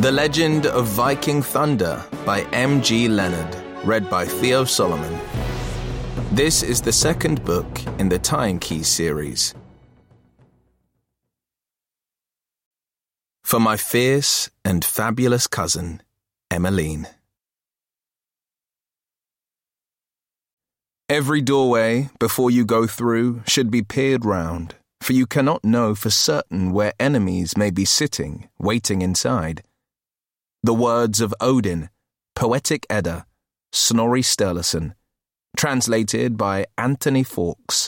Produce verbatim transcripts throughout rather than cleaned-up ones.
The Legend of Viking Thunder by M G Leonard, read by Theo Solomon. This is the second book in the Time Keys series. For my fierce and fabulous cousin, Emmeline. Every doorway, before you go through, should be peered round, for you cannot know for certain where enemies may be sitting, waiting inside. The words of Odin, Poetic Edda, Snorri Sturluson, translated by Anthony Fawkes.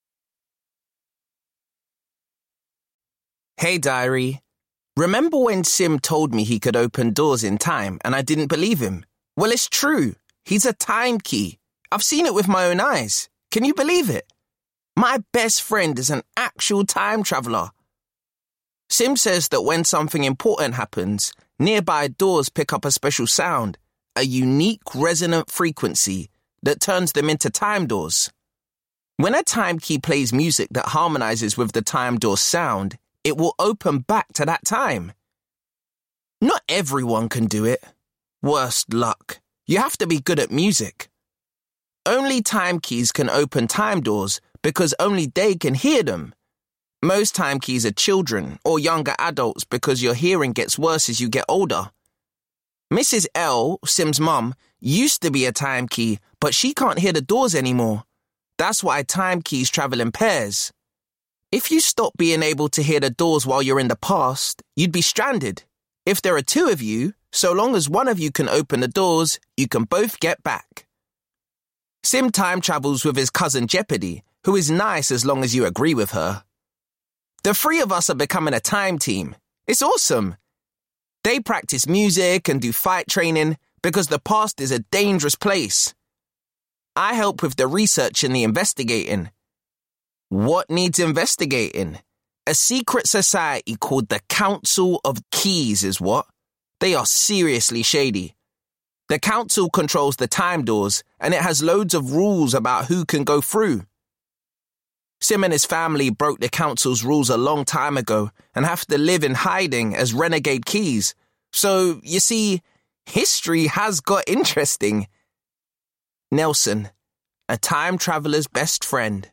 Hey diary, remember when Sim told me he could open doors in time and I didn't believe him? Well, it's true. He's a time key. I've seen it with my own eyes. Can you believe it? My best friend is an actual time traveler. Sim says that when something important happens, nearby doors pick up a special sound, a unique resonant frequency that turns them into time doors. When a time key plays music that harmonizes with the time door's sound, it will open back to that time. Not everyone can do it. Worst luck. You have to be good at music. Only time keys can open time doors because only they can hear them. Most time keys are children or younger adults because your hearing gets worse as you get older. Missus L, Sim's mum, used to be a time key, but she can't hear the doors anymore. That's why time keys travel in pairs. If you stop being able to hear the doors while you're in the past, you'd be stranded. If there are two of you, so long as one of you can open the doors, you can both get back. Sim time travels with his cousin Jeopardy, who is nice as long as you agree with her. The three of us are becoming a time team. It's awesome. They practice music and do fight training because the past is a dangerous place. I help with the research and the investigating. What needs investigating? A secret society called the Council of Keys is what? They are seriously shady. The council controls the time doors and it has loads of rules about who can go through. Sim and his family broke the council's rules a long time ago and have to live in hiding as renegade keys. So, you see, history has got interesting. Nelson, a time traveler's best friend.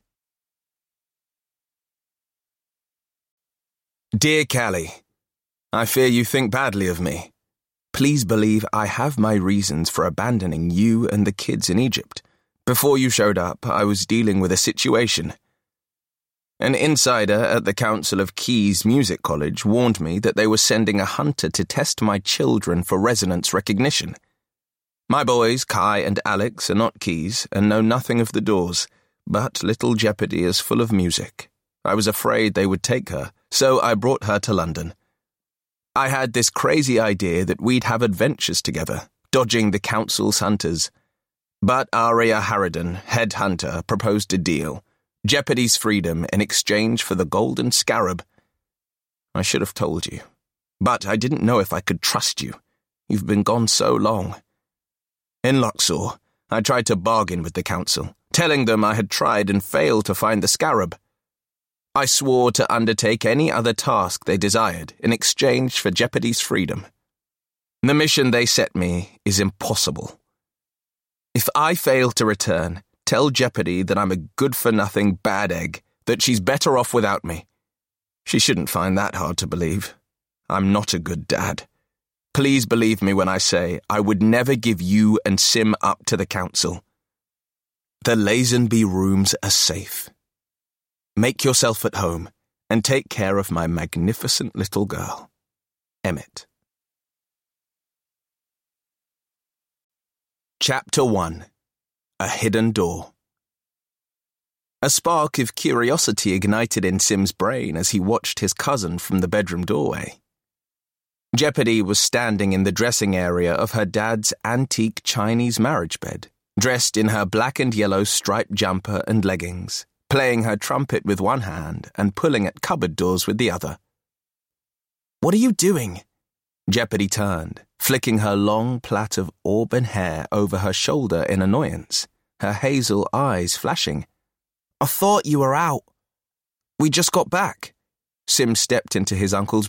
Dear Callie, I fear you think badly of me. Please believe I have my reasons for abandoning you and the kids in Egypt. Before you showed up, I was dealing with a situation. An insider at the Council of Keys Music College warned me that they were sending a hunter to test my children for resonance recognition. My boys, Kai and Alex, are not keys and know nothing of the doors, but little Jeopardy is full of music. I was afraid they would take her, so I brought her to London. I had this crazy idea that we'd have adventures together, dodging the Council's hunters. But Aria Harridan, head hunter, proposed a deal. Jeopardy's freedom in exchange for the golden scarab. I should have told you, but I didn't know if I could trust you. You've been gone so long. In Luxor, I tried to bargain with the council, telling them I had tried and failed to find the scarab. I swore to undertake any other task they desired in exchange for Jeopardy's freedom. The mission they set me is impossible. If I fail to return, tell Jeopardy that I'm a good-for-nothing bad egg, that she's better off without me. She shouldn't find that hard to believe. I'm not a good dad. Please believe me when I say I would never give you and Sim up to the council. The Lazenby rooms are safe. Make yourself at home and take care of my magnificent little girl. Emmett. Chapter one. A Hidden Door. A spark of curiosity ignited in Sim's brain as he watched his cousin from the bedroom doorway. Jeopardy was standing in the dressing area of her dad's antique Chinese marriage bed, dressed in her black and yellow striped jumper and leggings, playing her trumpet with one hand and pulling at cupboard doors with the other. What are you doing? Jeopardy turned, flicking her long plait of auburn hair over her shoulder in annoyance, her hazel eyes flashing. I thought you were out. We just got back. Sim stepped into his uncle's